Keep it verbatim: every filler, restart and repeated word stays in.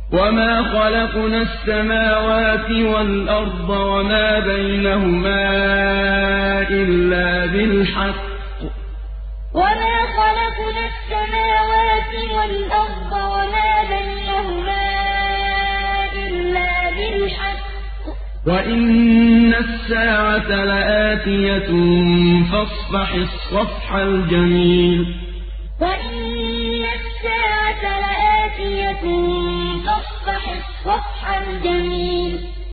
وما خلقنا السماوات والأرض وما بينهما إلا بالحق وما خلقنا السماوات والأرض وما بينهما إلا بالحق وإن الساعة لآتية فاصفح الصفح الجميل وإن الساعة لآتية فاصفح الصفح الجميل